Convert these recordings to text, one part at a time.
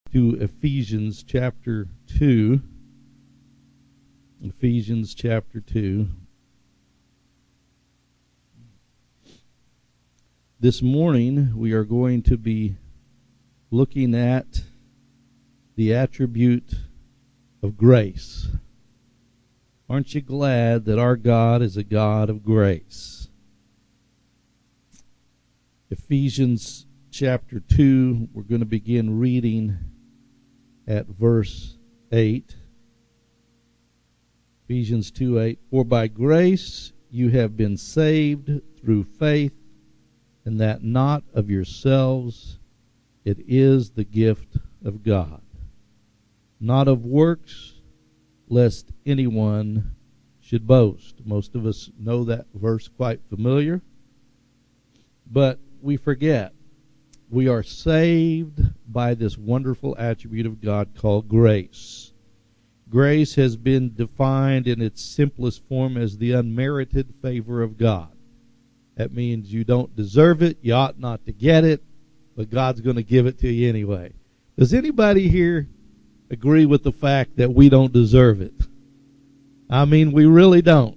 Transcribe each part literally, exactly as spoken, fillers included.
to Ephesians chapter two. Ephesians chapter two. This morning we are going to be looking at the attribute of grace. Aren't you glad that our God is a God of grace? Ephesians chapter two, we're going to begin reading at verse eight. Ephesians two eight. For by grace you have been saved through faith, and that not of yourselves, it is the gift of God, not of works, lest anyone should boast. Most of us know that verse quite familiar, but we forget. We are saved by this wonderful attribute of God called grace. Grace has been defined in its simplest form as the unmerited favor of God. That means you don't deserve it, you ought not to get it, but God's going to give it to you anyway. Does anybody here agree with the fact that we don't deserve it? I mean, we really don't.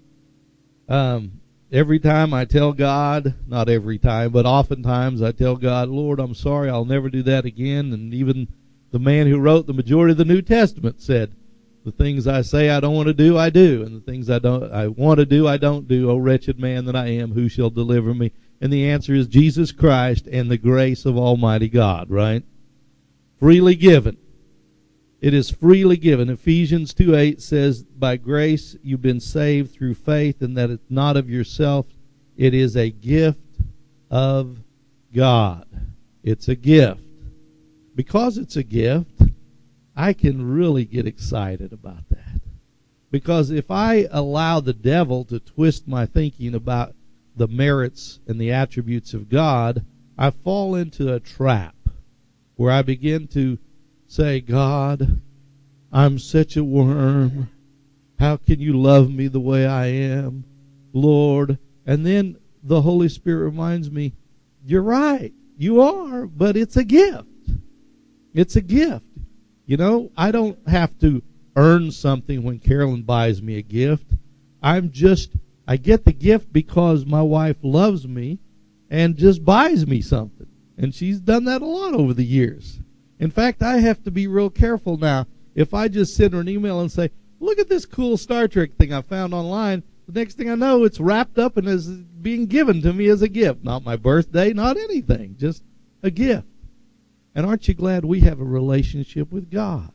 Um, every time I tell God, not every time, but oftentimes I tell God, Lord, I'm sorry, I'll never do that again. And even the man who wrote the majority of the New Testament said, the things I say I don't want to do, I do. And the things I don't, I want to do, I don't do. O wretched man that I am, who shall deliver me? And the answer is Jesus Christ and the grace of Almighty God, right? Freely given. It is freely given. Ephesians two eight says, by grace you've been saved through faith, and that it's not of yourself. It is a gift of God. It's a gift. Because it's a gift, I can really get excited about that. Because if I allow the devil to twist my thinking about the merits and the attributes of God, I fall into a trap where I begin to say, God, I'm such a worm. How can you love me the way I am, Lord? And then the Holy Spirit reminds me, you're right, you are, but it's a gift. It's a gift. You know, I don't have to earn something when Carolyn buys me a gift. I'm just, I get the gift because my wife loves me and just buys me something. And she's done that a lot over the years. In fact, I have to be real careful now. If I just send her an email and say, look at this cool Star Trek thing I found online, the next thing I know, it's wrapped up and is being given to me as a gift. Not my birthday, not anything, just a gift. And aren't you glad we have a relationship with God?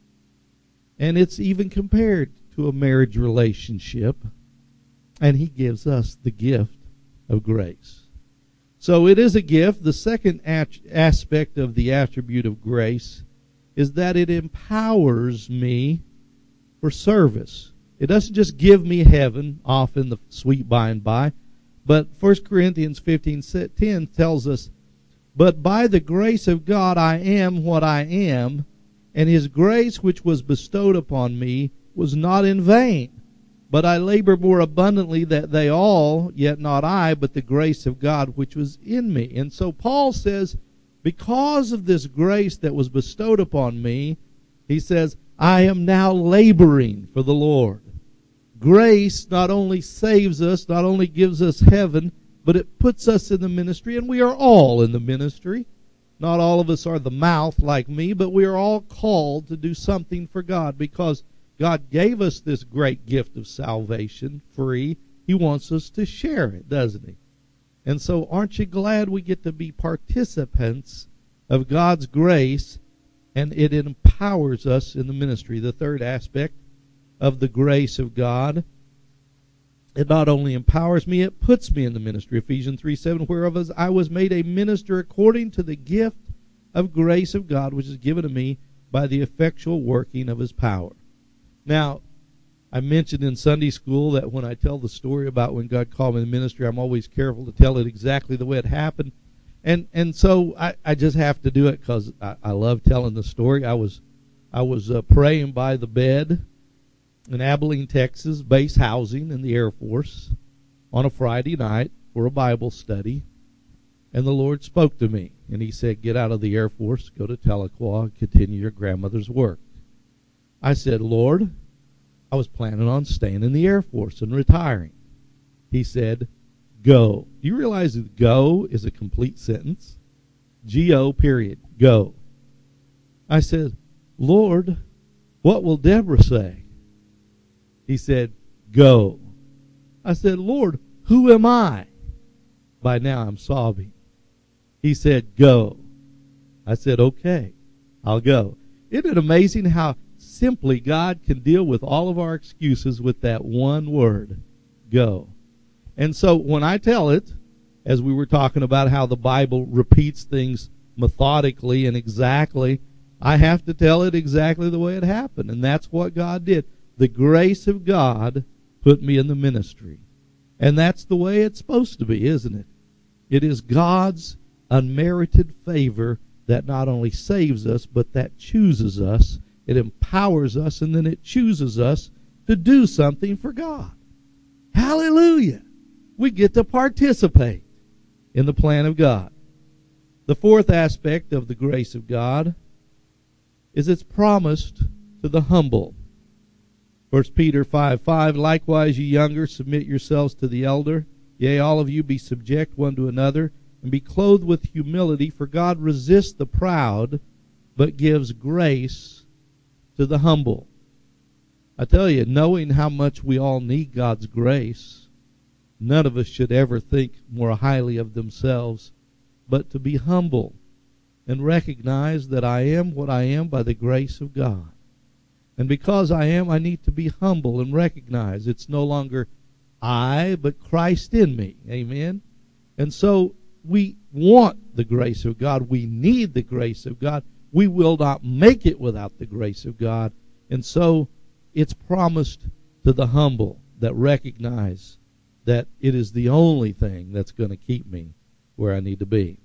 And it's even compared to a marriage relationship. And He gives us the gift of grace. So it is a gift. The second at- aspect of the attribute of grace is that it empowers me for service. It doesn't just give me heaven off in the sweet by and by, but First Corinthians fifteen ten tells us, but by the grace of God I am what I am, and His grace which was bestowed upon me was not in vain. But I labor more abundantly that they all, yet not I, but the grace of God which was in me. And so Paul says, because of this grace that was bestowed upon me, he says, I am now laboring for the Lord. Grace not only saves us, not only gives us heaven, but it puts us in the ministry, and we are all in the ministry. Not all of us are the mouth like me, but we are all called to do something for God because God gave us this great gift of salvation free. He wants us to share it, doesn't He? And so aren't you glad we get to be participants of God's grace, and it empowers us in the ministry? The third aspect of the grace of God, it not only empowers me, it puts me in the ministry. Ephesians three seven, whereof I was made a minister according to the gift of grace of God, which is given to me by the effectual working of His power. Now, I mentioned in Sunday school that when I tell the story about when God called me in the ministry, I'm always careful to tell it exactly the way it happened. And and so I, I just have to do it because I, I love telling the story. I was I was uh, praying by the bed in Abilene, Texas, base housing in the Air Force on a Friday night for a Bible study. And the Lord spoke to me, and he said, get out of the Air Force, go to Tahlequah, and continue your grandmother's work. I said, Lord, I was planning on staying in the Air Force and retiring. He said, go. Do you realize that go is a complete sentence? G O period, go. I said, Lord, what will Deborah say? He said, go. I said, Lord, who am I? By now I'm sobbing. He said, go. I said, okay, I'll go. Isn't it amazing how simply God can deal with all of our excuses with that one word, go. And so when I tell it, as we were talking about how the Bible repeats things methodically and exactly, I have to tell it exactly the way it happened. And that's what God did. The grace of God put me in the ministry. And that's the way it's supposed to be, isn't it? It is God's unmerited favor that not only saves us, but that chooses us. It empowers us, and then it chooses us to do something for God. Hallelujah! We get to participate in the plan of God. The fourth aspect of the grace of God is it's promised to the humble. First Peter five five, likewise, ye younger, submit yourselves to the elder. Yea, all of you be subject one to another, and be clothed with humility, for God resists the proud, but gives grace to the humble. I tell you, knowing how much we all need God's grace, none of us should ever think more highly of themselves, but to be humble and recognize that I am what I am by the grace of God. And because I am, I need to be humble and recognize it's no longer I, but Christ in me. Amen? And so we want the grace of God. We need the grace of God. We will not make it without the grace of God. And so it's promised to the humble that recognize that it is the only thing that's going to keep me where I need to be.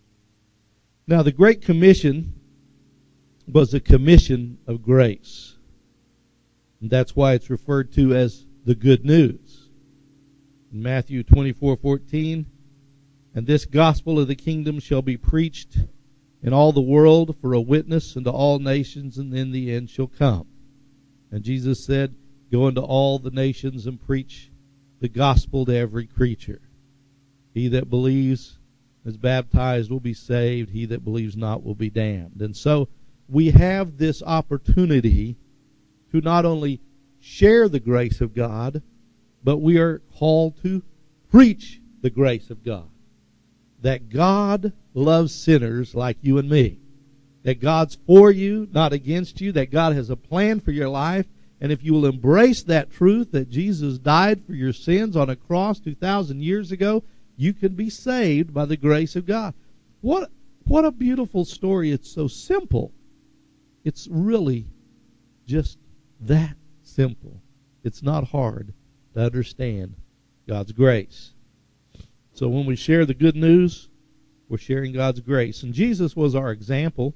Now, the Great Commission was a commission of grace. And that's why it's referred to as the good news. In Matthew twenty-four fourteen, and this gospel of the kingdom shall be preached in all the world for a witness unto all nations, and then the end shall come. And Jesus said, go into all the nations and preach the gospel to every creature. He that believes is baptized will be saved. He that believes not will be damned. And so we have this opportunity to not only share the grace of God, but we are called to preach the grace of God. That God loves sinners like you and me. That God's for you, not against you. That God has a plan for your life. And if you will embrace that truth that Jesus died for your sins on a cross two thousand years ago, you can be saved by the grace of God. What, what a beautiful story. It's so simple. It's really just that simple. It's not hard to understand God's grace. So when we share the good news, we're sharing God's grace. And Jesus was our example.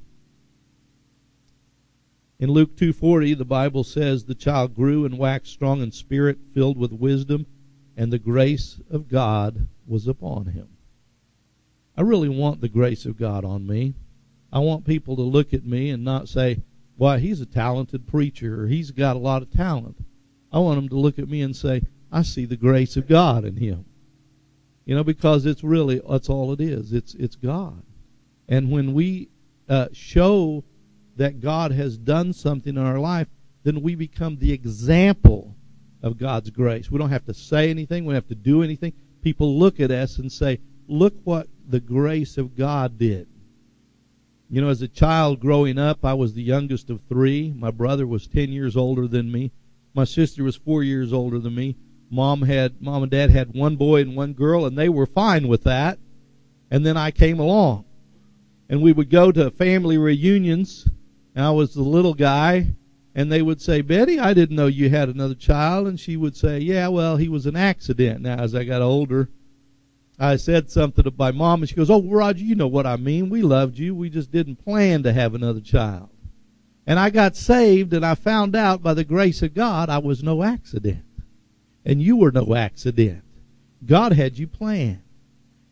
In Luke two forty, the Bible says, the child grew and waxed strong in spirit, filled with wisdom, and the grace of God was upon him. I really want the grace of God on me. I want people to look at me and not say, why, he's a talented preacher, or he's got a lot of talent. I want them to look at me and say, I see the grace of God in him. You know, because it's really, that's all it is. It's it's God. And when we uh, show that God has done something in our life, then we become the example of God's grace. We don't have to say anything. We don't have to do anything. People look at us and say, look what the grace of God did. You know, as a child growing up, I was the youngest of three. My brother was ten years older than me. My sister was four years older than me. Mom had, mom and dad had one boy and one girl, and they were fine with that. And then I came along. And we would go to family reunions, and I was the little guy, and they would say, Betty, I didn't know you had another child. And she would say, yeah, well, he was an accident. Now, as I got older, I said something to my mom, and she goes, oh, Roger, you know what I mean. We loved you. We just didn't plan to have another child. And I got saved, and I found out by the grace of God I was no accident. And you were no accident. God had you planned.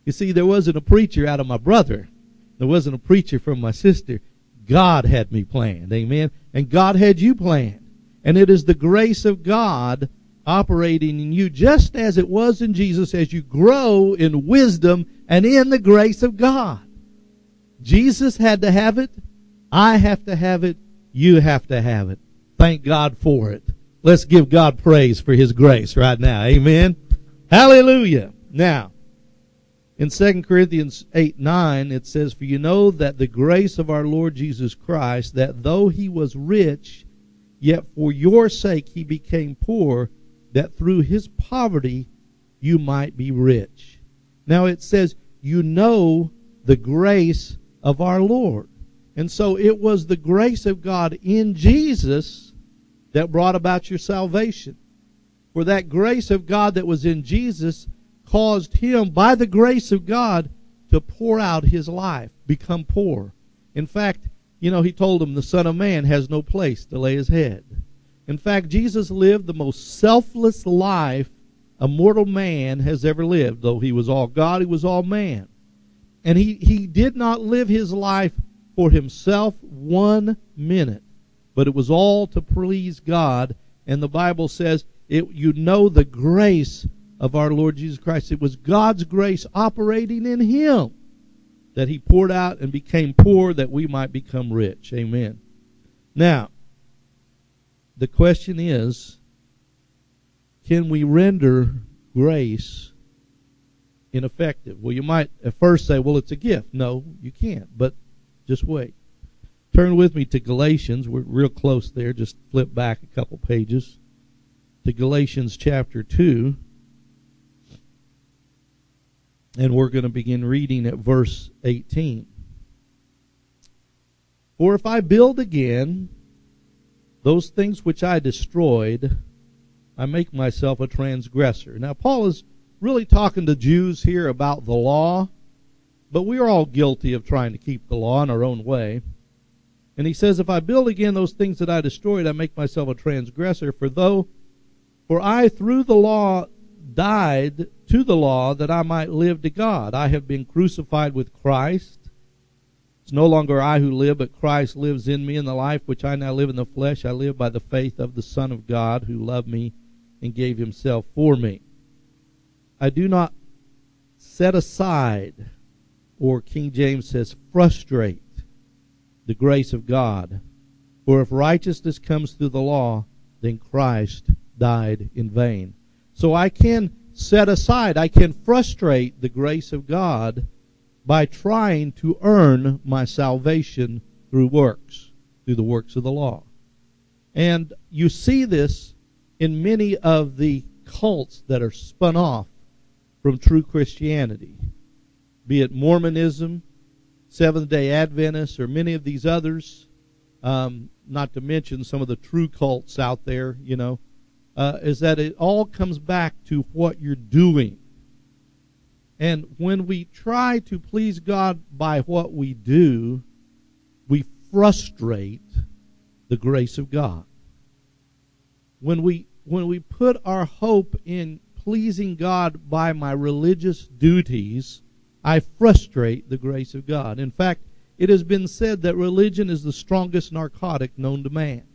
You see, there wasn't a preacher out of my brother. There wasn't a preacher from my sister. God had me planned. Amen. And God had you planned. And it is the grace of God operating in you just as it was in Jesus as you grow in wisdom and in the grace of God. Jesus had to have it. I have to have it. You have to have it. Thank God for it. Let's give God praise for His grace right now. Amen. Hallelujah. Now, in Second Corinthians eight nine, it says, "For you know that the grace of our Lord Jesus Christ, that though He was rich, yet for your sake He became poor, that through His poverty you might be rich." Now it says, you know the grace of our Lord. And so it was the grace of God in Jesus that brought about your salvation. For that grace of God that was in Jesus caused Him, by the grace of God, to pour out His life, become poor. In fact, you know, He told him the Son of Man has no place to lay His head. In fact, Jesus lived the most selfless life a mortal man has ever lived. Though He was all God, He was all man. And he, he did not live His life for Himself one minute, but it was all to please God. And the Bible says, it, you know the grace of our Lord Jesus Christ. It was God's grace operating in Him that He poured out and became poor that we might become rich. Amen. Now, the question is, can we render grace ineffective? Well, you might at first say, well, it's a gift. No, you can't, but just wait. Turn with me to Galatians. We're real close there. Just flip back a couple pages to Galatians chapter two. And we're going to begin reading at verse eighteen. "For if I build again those things which I destroyed, I make myself a transgressor." Now, Paul is really talking to Jews here about the law, but we are all guilty of trying to keep the law in our own way. And he says, if I build again those things that I destroyed, I make myself a transgressor. For though, for I through the law died to the law that I might live to God. I have been crucified with Christ. It's no longer I who live, but Christ lives in me. In the life which I now live in the flesh, I live by the faith of the Son of God, who loved me and gave Himself for me. I do not set aside, or King James says, frustrate the grace of God. For if righteousness comes through the law, then Christ died in vain. So I can set aside, I can frustrate the grace of God by trying to earn my salvation through works, through the works of the law. And you see this in many of the cults that are spun off from true Christianity, be it Mormonism, Seventh-day Adventists, or many of these others, um, not to mention some of the true cults out there, you know, uh, is that it all comes back to what you're doing. And when we try to please God by what we do, we frustrate the grace of God. When we when we put our hope in pleasing God by my religious duties, I frustrate the grace of God. In fact, it has been said that religion is the strongest narcotic known to man.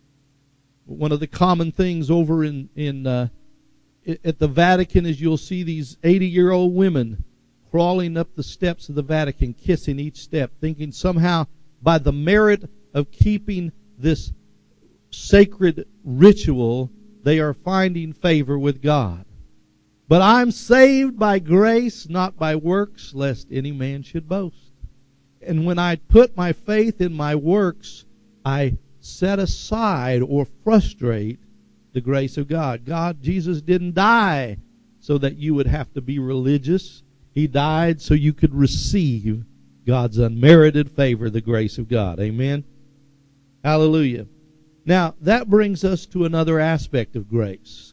One of the common things over in, in uh, at the Vatican is you'll see these eighty-year-old women crawling up the steps of the Vatican, kissing each step, thinking somehow by the merit of keeping this sacred ritual, they are finding favor with God. But I'm saved by grace, not by works, lest any man should boast. And when I put my faith in my works, I set aside or frustrate the grace of God. God, Jesus didn't die so that you would have to be religious. He died so you could receive God's unmerited favor, the grace of God. Amen? Hallelujah. Now, that brings us to another aspect of grace.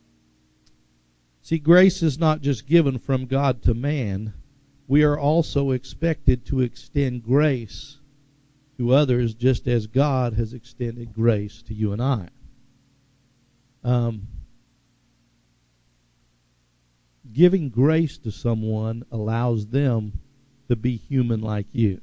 See, grace is not just given from God to man. We are also expected to extend grace to others just as God has extended grace to you and I. Um, giving grace to someone allows them to be human like you.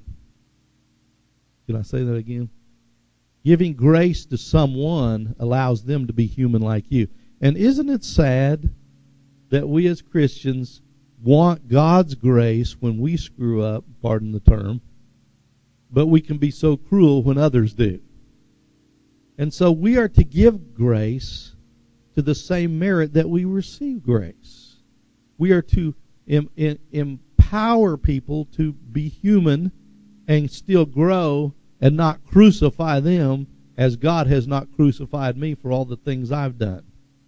Can I say that again? Giving grace to someone allows them to be human like you. And isn't it sad that we as Christians want God's grace when we screw up, pardon the term, but we can be so cruel when others do? And so we are to give grace to the same merit that we receive grace. We are to em- em- empower people to be human and still grow and not crucify them as God has not crucified me for all the things I've done.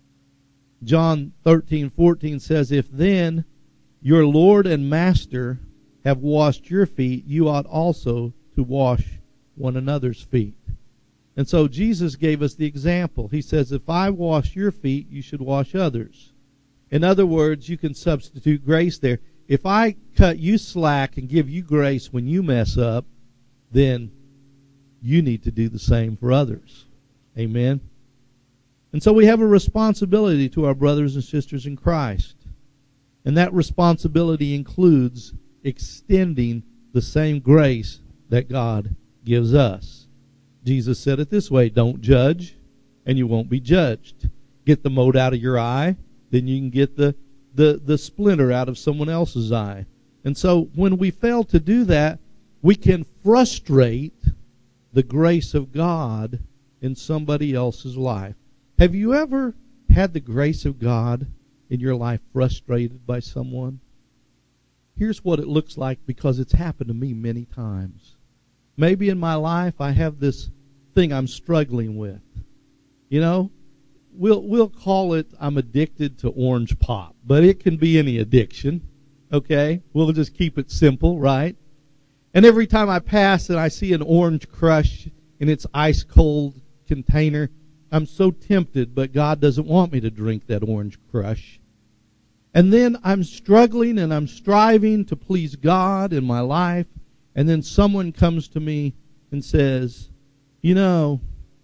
John thirteen fourteen says, if then your Lord and Master have washed your feet, you ought also to wash one another's feet. And so Jesus gave us the example. He says, if I wash your feet, you should wash others. In other words, you can substitute grace there. If I cut you slack and give you grace when you mess up, then you need to do the same for others. Amen? And so we have a responsibility to our brothers and sisters in Christ. And that responsibility includes extending the same grace that God gives us. Jesus said it this way, don't judge, and you won't be judged. Get the mote out of your eye, then you can get the, the, the splinter out of someone else's eye. And so when we fail to do that, we can frustrate the grace of God in somebody else's life. Have you ever had the grace of God in your life frustrated by someone? Here's what it looks like, because it's happened to me many times. Maybe in my life I have this thing I'm struggling with. You know, we'll we'll call it I'm addicted to orange pop, but it can be any addiction. Okay? We'll just keep it simple, right? And every time I pass and I see an Orange Crush in its ice cold container, I'm so tempted, but God doesn't want me to drink that Orange Crush. And then I'm struggling and I'm striving to please God in my life. And then someone comes to me and says, you know,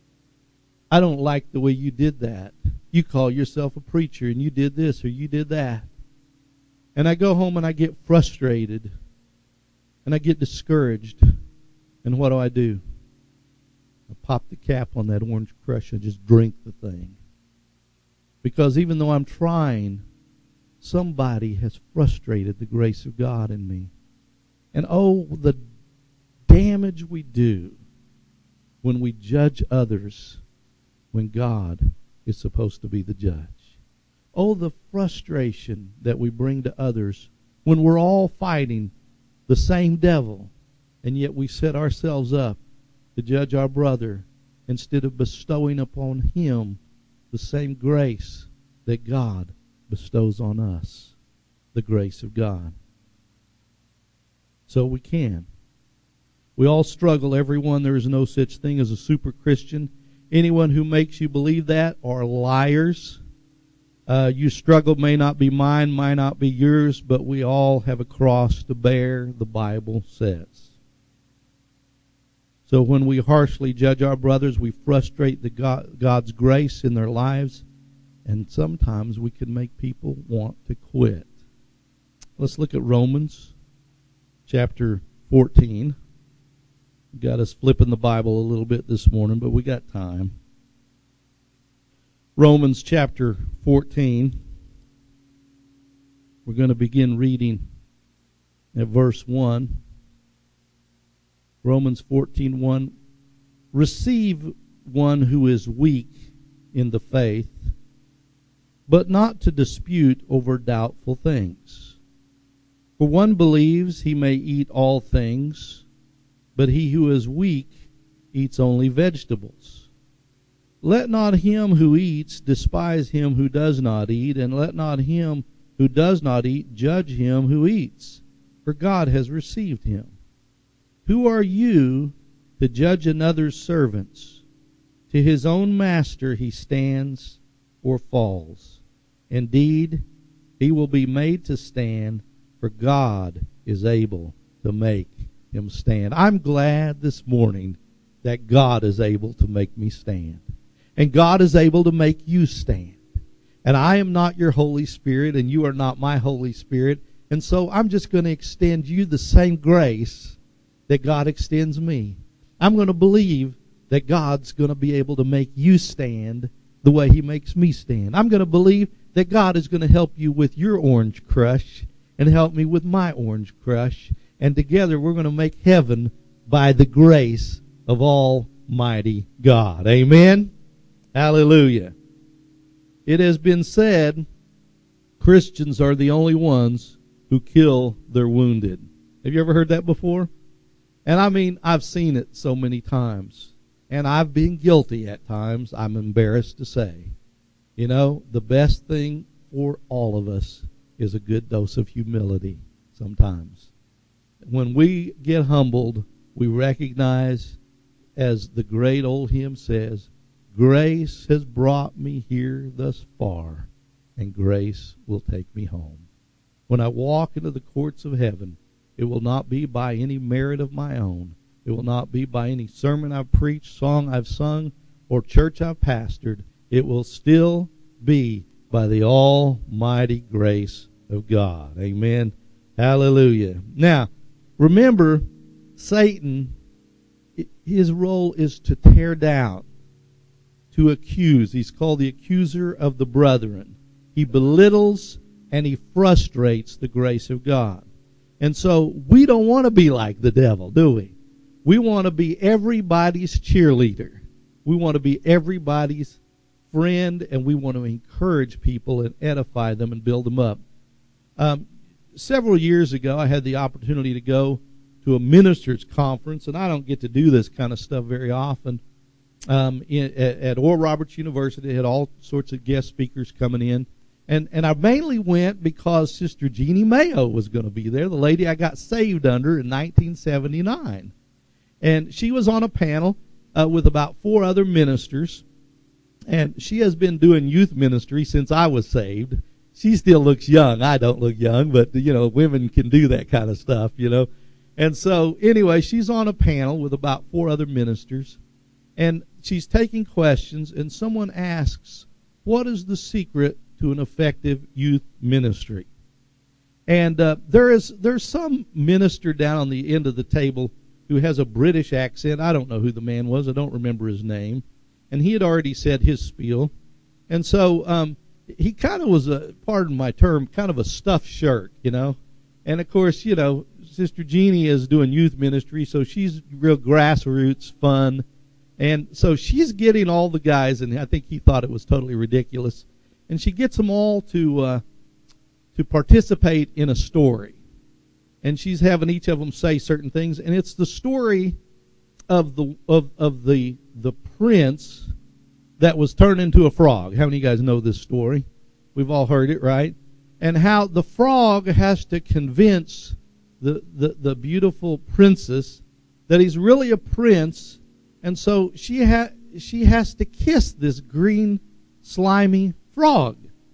I don't like the way you did that. You call yourself a preacher and you did this or you did that. And I go home and I get frustrated. And I get discouraged. And what do I do? I pop the cap on that Orange Crush and just drink the thing. Because even though I'm trying, somebody has frustrated the grace of God in me. And oh, the damage we do when we judge others when God is supposed to be the judge. Oh, the frustration that we bring to others when we're all fighting the same devil, and yet we set ourselves up to judge our brother instead of bestowing upon him the same grace that God bestows on us, the grace of God. So we can. We all struggle, everyone. There is no such thing as a super Christian. Anyone who makes you believe that are liars. Uh, your struggle may not be mine, might not be yours, but we all have a cross to bear, the Bible says. So when we harshly judge our brothers, we frustrate the God, God's grace in their lives, and sometimes we can make people want to quit. Let's look at Romans chapter fourteen. Got us flipping the Bible a little bit this morning, but we got time. Romans chapter fourteen. We're going to begin reading at verse one. Romans fourteen one. Receive one who is weak in the faith, but not to dispute over doubtful things. For one believes he may eat all things, but he who is weak eats only vegetables. Let not him who eats despise him who does not eat, and let not him who does not eat judge him who eats, for God has received him. Who are you to judge another's servants? To his own master he stands or falls. Indeed, he will be made to stand, for God is able to make him stand. I'm glad this morning that God is able to make me stand. And God is able to make you stand. And I am not your Holy Spirit, and you are not my Holy Spirit. And so I'm just going to extend you the same grace that God extends me. I'm going to believe that God's going to be able to make you stand the way he makes me stand. I'm going to believe that God is going to help you with your orange crush and help me with my orange crush. And together we're going to make heaven by the grace of Almighty God. Amen? Hallelujah. It has been said Christians are the only ones who kill their wounded. Have you ever heard that before? And I mean, I've seen it so many times. And I've been guilty at times, I'm embarrassed to say. You know, the best thing for all of us is a good dose of humility sometimes. When we get humbled, we recognize, as the great old hymn says, grace has brought me here thus far, and grace will take me home. When I walk into the courts of heaven, it will not be by any merit of my own. It will not be by any sermon I've preached, song I've sung, or church I've pastored. It will still be by the almighty grace of God. Amen. Hallelujah. Now, remember, Satan, his role is to tear down, to accuse. He's called the accuser of the brethren. He belittles and he frustrates the grace of God. And so we don't want to be like the devil, do we? We want to be everybody's cheerleader. We want to be everybody's friend, and we want to encourage people and edify them and build them up. Um, several years ago, I had the opportunity to go to a ministers' conference, and I don't get to do this kind of stuff very often. Um, in, at, at Oral Roberts University, they had all sorts of guest speakers coming in. And and I mainly went because Sister Jeannie Mayo was going to be there, the lady I got saved under in nineteen seventy-nine. And she was on a panel uh, with about four other ministers. And she has been doing youth ministry since I was saved. She still looks young. I don't look young, but, you know, women can do that kind of stuff, you know. And so, anyway, she's on a panel with about four other ministers. And she's taking questions, and someone asks, what is the secret to an effective youth ministry? And uh, there is there's some minister down on the end of the table who has a British accent. I don't know who the man was. I don't remember his name. And he had already said his spiel. And so um, he kind of was, a, pardon my term, kind of a stuffed shirt, you know. And, of course, you know, Sister Jeannie is doing youth ministry, so she's real grassroots, fun. And so she's getting all the guys, and I think he thought it was totally ridiculous. And she gets them all to uh, to participate in a story. And she's having each of them say certain things. And it's the story of the of of the the prince that was turned into a frog. How many of you guys know this story? We've all heard it, right? And how the frog has to convince the the, the beautiful princess that he's really a prince. And so she ha- she has to kiss this green, slimy frog.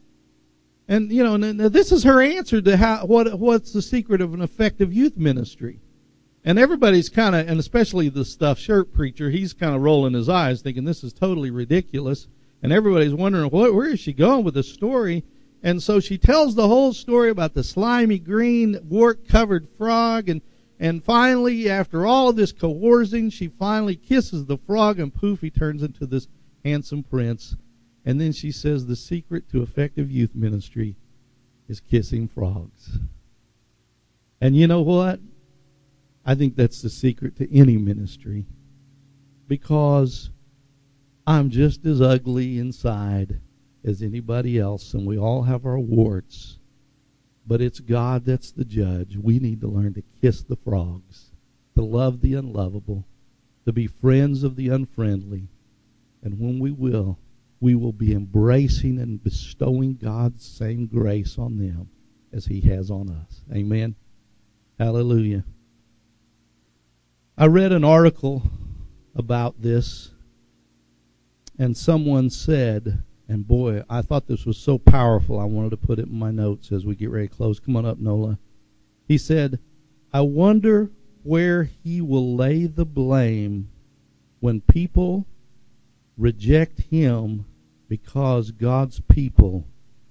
And, you know, and this is her answer to how what what's the secret of an effective youth ministry. And everybody's kind of, and especially the stuffed shirt preacher, he's kind of rolling his eyes thinking this is totally ridiculous. And everybody's wondering, what, where is she going with this story? And so she tells the whole story about the slimy green wart-covered frog. And, and finally, after all of this coercing, she finally kisses the frog, and poof, he turns into this handsome prince. And then she says the secret to effective youth ministry is kissing frogs. And you know what? I think that's the secret to any ministry, because I'm just as ugly inside as anybody else, and we all have our warts. But it's God that's the judge. We need to learn to kiss the frogs, to love the unlovable, to be friends of the unfriendly. And when we will, we will be embracing and bestowing God's same grace on them as he has on us. Amen. Hallelujah. I read an article about this, and someone said, and boy, I thought this was so powerful, I wanted to put it in my notes as we get ready to close. Come on up, Nola. He said, I wonder where he will lay the blame when people reject him because God's people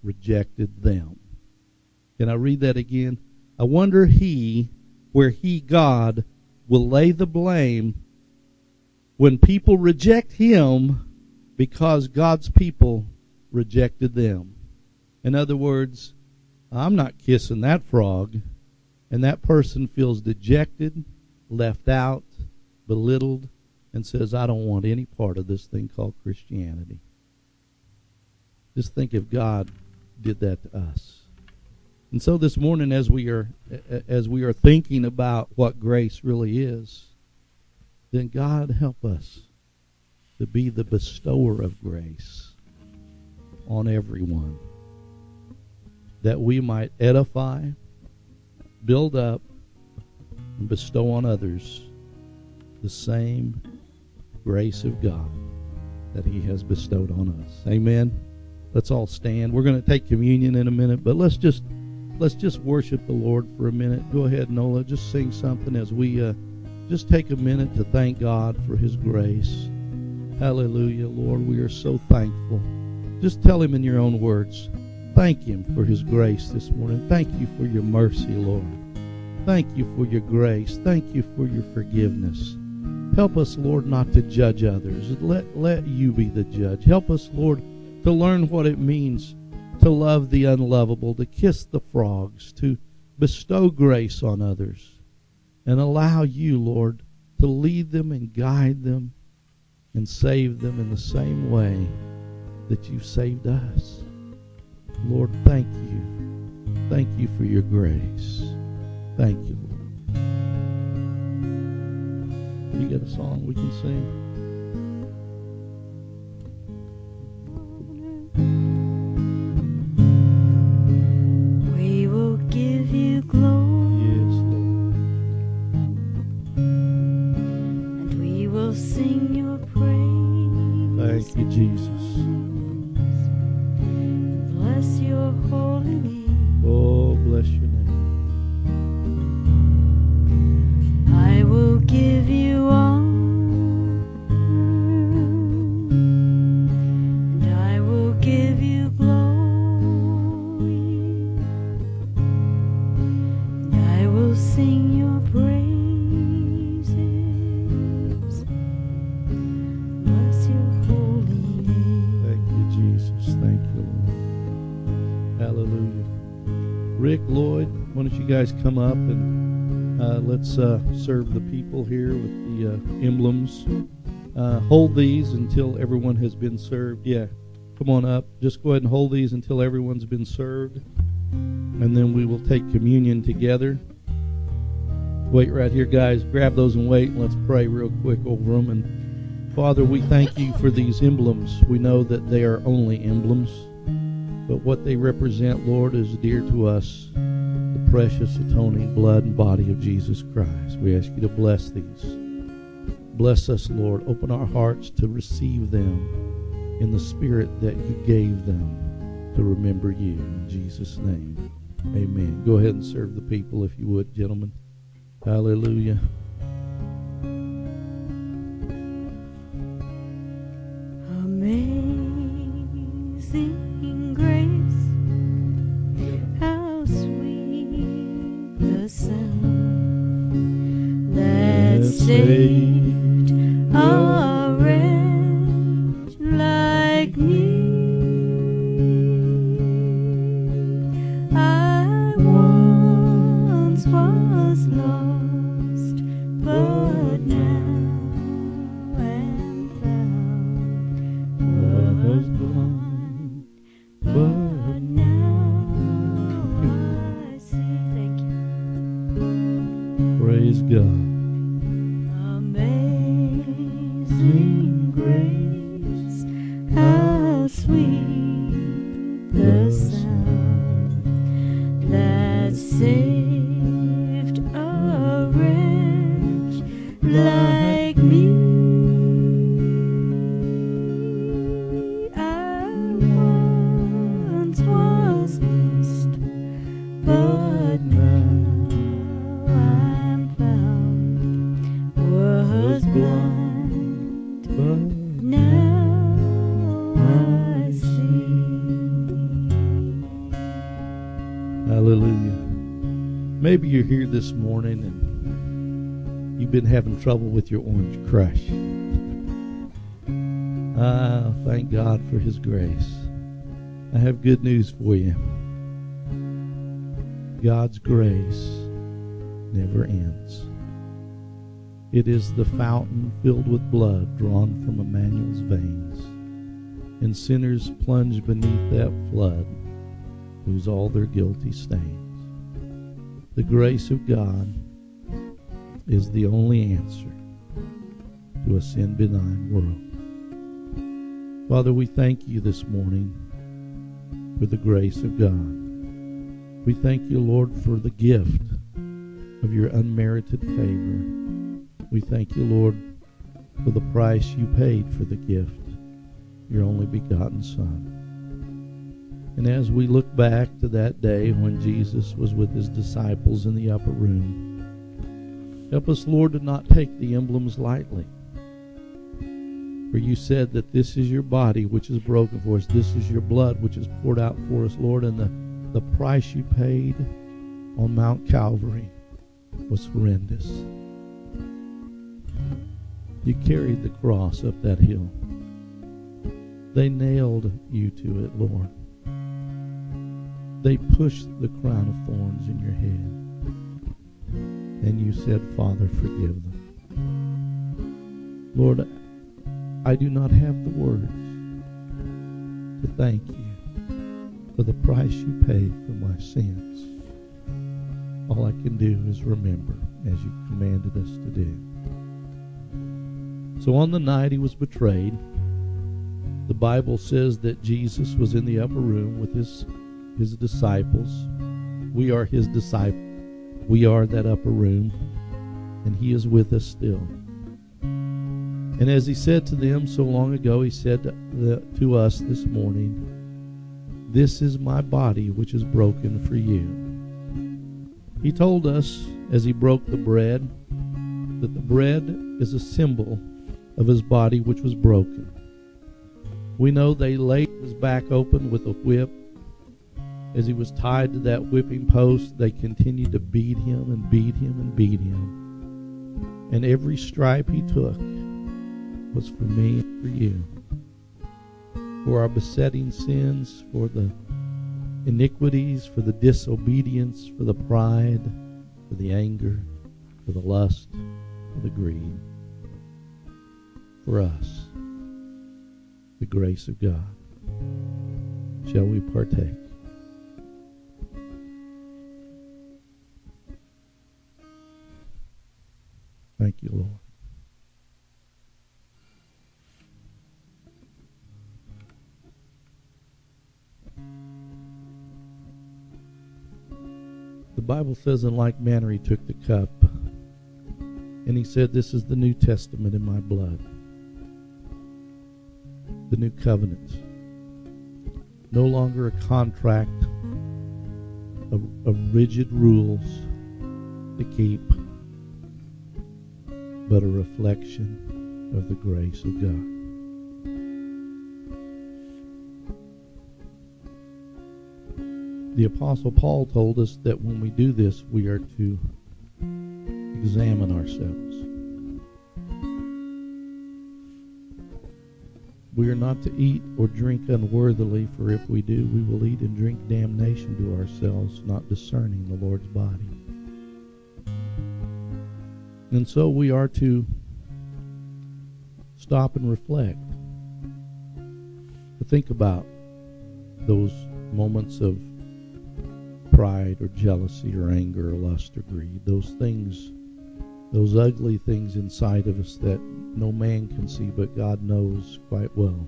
rejected them. Can I read that again? I wonder he, where he, God, will lay the blame when people reject him because God's people rejected them. In other words, I'm not kissing that frog, and that person feels dejected, left out, belittled, and says, I don't want any part of this thing called Christianity. Just think if God did that to us. And so this morning, as we are as we are thinking about what grace really is, then God help us to be the bestower of grace on everyone, that we might edify, build up, and bestow on others the same grace of God that he has bestowed on us. Amen. Let's all stand. We're going to take communion in a minute, but let's just let's just worship the Lord for a minute. Go ahead, Nola. Just sing something as we uh, just take a minute to thank God for his grace. Hallelujah, Lord. We are so thankful. Just tell him in your own words. Thank him for his grace this morning. Thank you for your mercy, Lord. Thank you for your grace. Thank you for your forgiveness. Help us, Lord, not to judge others. Let, let you be the judge. Help us, Lord, to learn what it means to love the unlovable, to kiss the frogs, to bestow grace on others, and allow you, Lord, to lead them and guide them and save them in the same way that you saved us. Lord, thank you. Thank you for your grace. Thank you, Lord. You got a song we can sing? We will give you glory. Yes, Lord. And we will sing your praise. Thank you, Jesus. Bless your holy name. Oh, bless your name. I will give you honor, and I will give you glory, and I will sing your praises. Bless your holy name. Thank you, Jesus. Thank you, Lord. Hallelujah. Rick, Lloyd, why don't you guys come up and uh, let's uh, serve the people here with the uh, emblems. Uh, hold these until everyone has been served. Yeah, come on up. Just go ahead and hold these until everyone's been served. And then we will take communion together. Wait right here, guys. Grab those and wait, and let's pray real quick over them. And Father, we thank you for these emblems. We know that they are only emblems, but what they represent, Lord, is dear to us, the precious atoning blood and body of Jesus Christ. We ask you to bless these. Bless us, Lord. Open our hearts to receive them in the spirit that you gave them to remember you. In Jesus' name, amen. Go ahead and serve the people if you would, gentlemen. Hallelujah. Amazing grace, how sweet the sound that saved a wretch like me. I once was lost, but now am found. Was blind, but now I see. Thank you. Praise God. Amazing Maybe you're here this morning and you've been having trouble with your orange crush. Ah, thank God for His grace. I have good news for you. God's grace never ends. It is the fountain filled with blood drawn from Emmanuel's veins, and sinners plunge beneath that flood lose all their guilty stains. The grace of God is the only answer to a sin-benign world. Father, we thank you this morning for the grace of God. We thank you, Lord, for the gift of your unmerited favor. We thank you, Lord, for the price you paid for the gift, your only begotten Son. And as we look back to that day when Jesus was with his disciples in the upper room, help us, Lord, to not take the emblems lightly. For you said that this is your body which is broken for us. This is your blood which is poured out for us, Lord. And the, the price you paid on Mount Calvary was horrendous. You carried the cross up that hill. They nailed you to it, Lord. They pushed the crown of thorns in your head. And you said, Father, forgive them. Lord, I do not have the words to thank you for the price you paid for my sins. All I can do is remember as you commanded us to do. So on the night he was betrayed, the Bible says that Jesus was in the upper room with his, his disciples. We are his disciples. We are that upper room, and he is with us still. And as he said to them so long ago, he said to, the, to us this morning, this is my body which is broken for you. He told us as he broke the bread that the bread is a symbol of his body which was broken. We know they laid his back open with a whip. As he was tied to that whipping post, they continued to beat him and beat him and beat him. And every stripe he took was for me and for you. For our besetting sins, for the iniquities, for the disobedience, for the pride, for the anger, for the lust, for the greed. For us, the grace of God. Shall we partake? Thank you, Lord. The Bible says, in like manner he took the cup, and he said, this is the New Testament in my blood. The new covenant. No longer a contract of, of rigid rules to keep, but a reflection of the grace of God. The Apostle Paul told us that when we do this, we are to examine ourselves. We are not to eat or drink unworthily, for if we do, we will eat and drink damnation to ourselves, not discerning the Lord's body. And so we are to stop and reflect, to think about those moments of pride or jealousy or anger or lust or greed, those things, those ugly things inside of us that no man can see, but God knows quite well.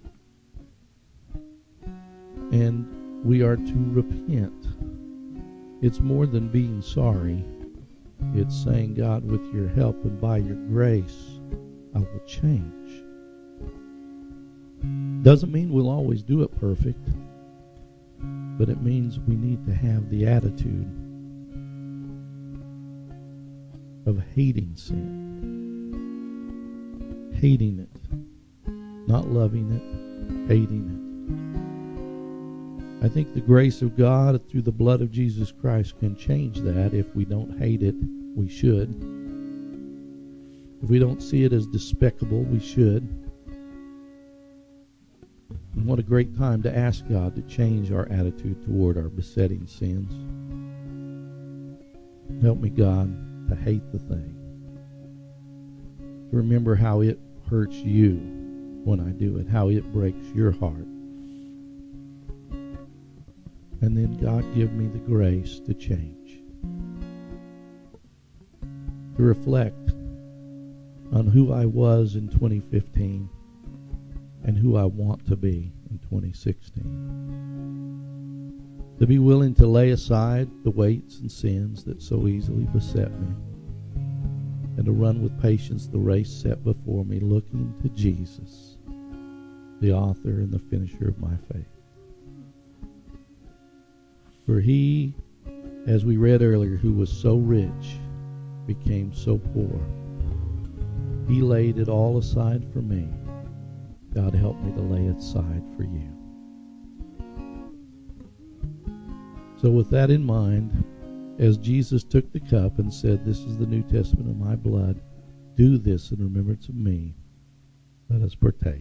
And we are to repent. It's more than being sorry. It's saying, God, with your help and by your grace, I will change. Doesn't mean we'll always do it perfect, but it means we need to have the attitude of hating sin. Hating it. Not loving it, hating I think the grace of God through the blood of Jesus Christ can change that. If we don't hate it, we should. If we don't see it as despicable, we should. And what a great time to ask God to change our attitude toward our besetting sins. Help me, God, to hate the thing. To remember how it hurts you when I do it, how it breaks your heart. And then, God, give me the grace to change. To reflect on who I was in twenty fifteen and who I want to be in twenty sixteen. To be willing to lay aside the weights and sins that so easily beset me, and to run with patience the race set before me, looking to Jesus, the author and the finisher of my faith. For he, as we read earlier, who was so rich, became so poor. He laid it all aside for me. God, help me to lay it aside for you. So with that in mind, as Jesus took the cup and said, "This is the New Testament of my blood. Do this in remembrance of me," let us partake.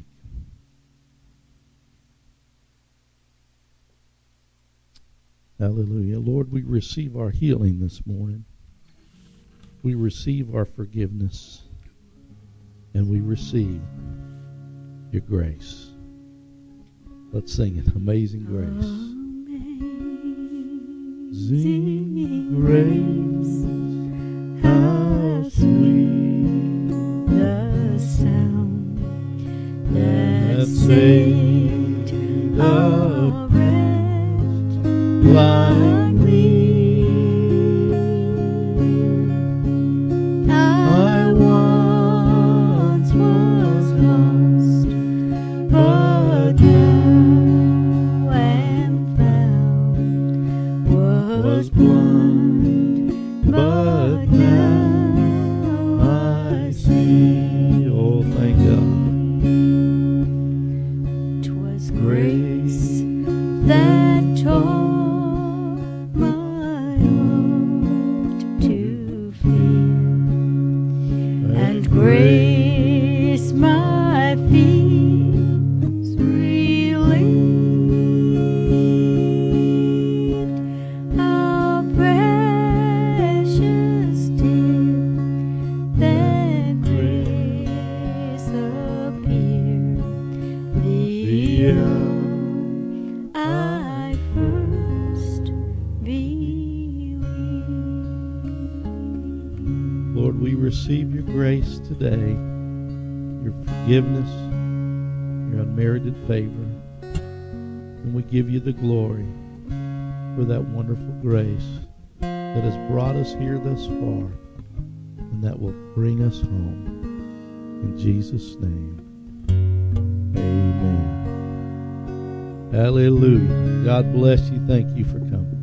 Hallelujah. Lord, we receive our healing this morning. We receive our forgiveness. And we receive your grace. Let's sing it. Amazing Grace. Amazing Grace, how sweet the sound that saved a wretch like me. I once was lost, but now am found. Was blind, but now I see. Oh, thank God. 'Twas grace that taught my heart to fear, and grace my fears relieved. How precious did that grace appear the hour I first believed. Lord, we receive your grace today, your forgiveness, your unmerited favor, and we give you the glory for that wonderful grace that has brought us here thus far and that will bring us home. In Jesus' name, amen. Hallelujah. God bless you. Thank you for coming.